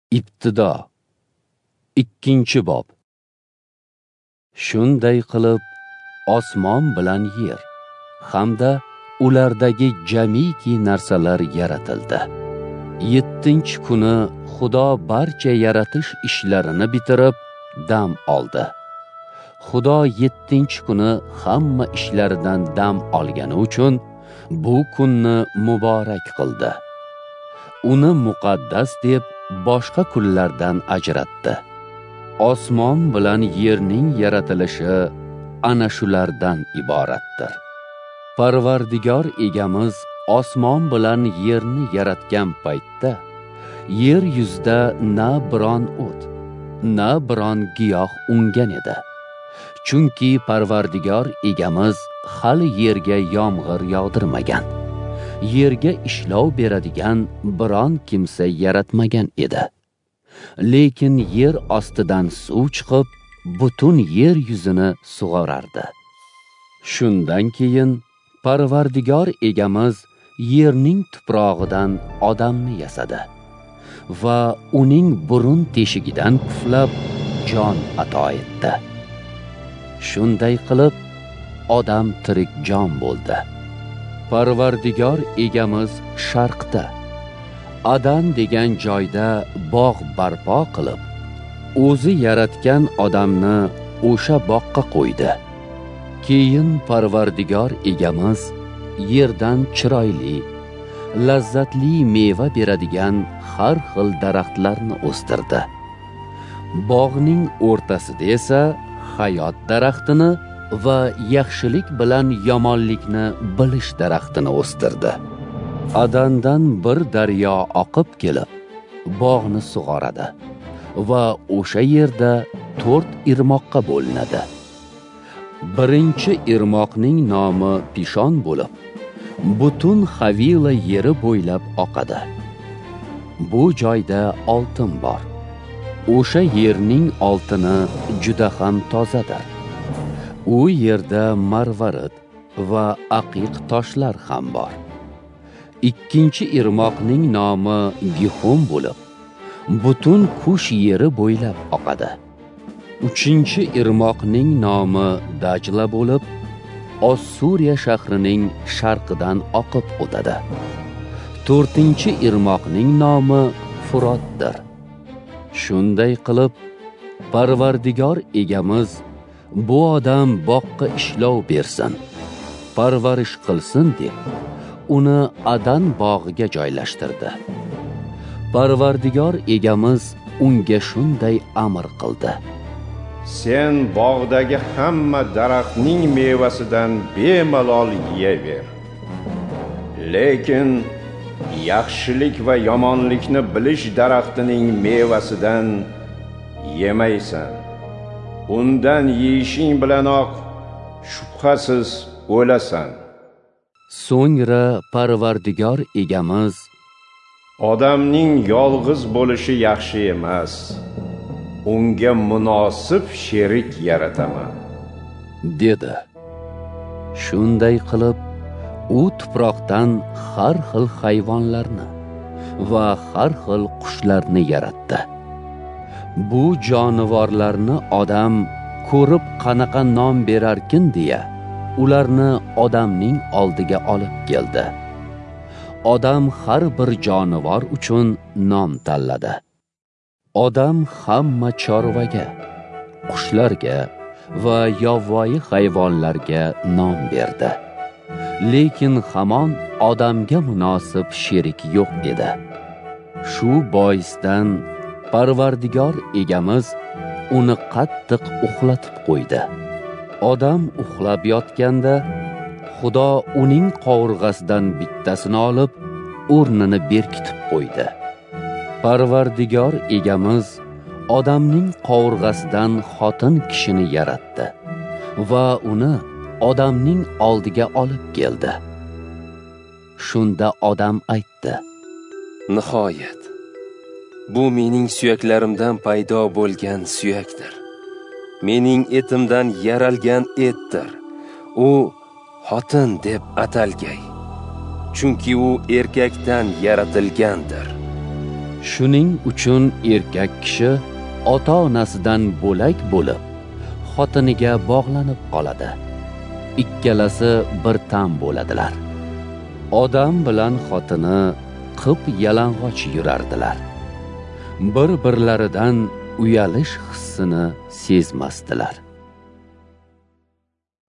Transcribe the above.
Ibtido 2-bob. Shunday qilib osmon bilan yer hamda ulardagi jamiki narsalar yaratildi. 7-chi kuni Xudo barcha yaratish ishlarini bitirib dam oldi. Xudo 7-chi kuni hamma ishlaridan dam olgani uchun bu kunni muborak qildi. Uni muqaddas deb boshqa kunlardan ajratdi. Osmon bilan yerning yaratilishi ana shulardan iboratdir. Parvardigor egamiz osmon bilan yerni yaratgan paytda yer yuzida na biron o't, na biron giyoh ungan edi. Chunki Parvardigor egamiz hali yerga yomg'ir yog'dirmagan, yerga ishlov beradigan biron kimsa yaratmagan edi. Lekin yer ostidan suv chiqib, butun yer yuzini sug'orardi. Shundan keyin Parvardigor egamiz yerning tuprog'idan odamni yasadi va uning burun teshigidan puflab jon ato etdi. Shunday qilib odam tirik jon bo'ldi. Parvardigor egamiz sharqda, Adan degan joyda bog' barpo qilib, o'zi yaratgan odamni o'sha bog'ga qo'ydi. Keyin Parvardigor egamiz yerdan chiroyli, lazzatli meva beradigan har xil daraxtlarni o'stirdi. Bog'ning o'rtasida esa hayot daraxtini va yaxshilik bilan yomonlikni bilish daraxtini o'stirdi. Adandan bir daryo oqib kelib, bog'ni sug'oradi va o'sha yerda 4 irmoqqa bo'linadi. Birinchi irmoqning nomi Pishon bo'lib, butun Havila yeri bo'ylab oqadi. Bu joyda oltin bor. O'sha yerning oltini juda ham tozadir. U yerda marvarid va aqiq toshlar ham bor. Ikkinchi irmoqning nomi Gihon bo'lib, butun Kush yeri bo'ylab oqadi. Uchinchi irmoqning nomi Dajla bo'lib, Ossuriya shahrining sharqidan oqib o'tadi. To'rtinchi irmoqning nomi Furotdir. Shunday qilib, Parvardigor egamiz bu odam boqqa ishlov bersin, parvarish qilsin deb uni Adan bog'iga joylashtirdi. Parvardigor egamiz unga shunday amr qildi: Sen bog'dagi hamma daraxtning mevasidan bemalol yeyaver. Lekin yaxshilik va yomonlikni bilish daraxtining mevasidan yemaysan. Undan yeyishing bilanoq shubhasiz o'lasan. So'ngra Parvardigor egamiz odamning yolg'iz bo'lishi yaxshi emas. Unga munosib sherik yarataman, dedi. Shunday qilib, u tuproqdan har xil hayvonlarni va har xil qushlarni yaratdi. Bu jonivorlarni odam ko'rib qanaqa nom berarkin deya, ularni odamning oldiga olib keldi. Odam har bir jonivor uchun nom tanladi. Odam hamma chorvaga, qushlarga va yovvoyi hayvonlarga nom berdi. Lekin hamon odamga munosib sherik yo'q edi. Shu boisdan Parvardigor egamiz uni qattiq uxlatib qo'ydi. Odam uxlab yotganda Xudo uning qovurg'asidan bittasini olib, o'rnini berkitib qo'ydi. Parvardigor egamiz odamning qovurg'asidan xotin kishini yaratdi va uni odamning oldiga olib keldi. Shunda odam aytdi: Nihoyat, bu mening suyaklarimdan paydo bo'lgan suyakdir. Mening etimdan yaralgan etdir. U xotin deb atalgay, chunki u erkakdan yaratilgandir. Shuning uchun erkak kishi ota-onasidan bo'lak bo'lib, xotiniga bog'lanib qoladi. Ikkalasi bir tan bo'ladilar. Odam bilan xotini qip yalang'och yurardilar. Bir-birlaridan uyalish hissini sezmasdilar.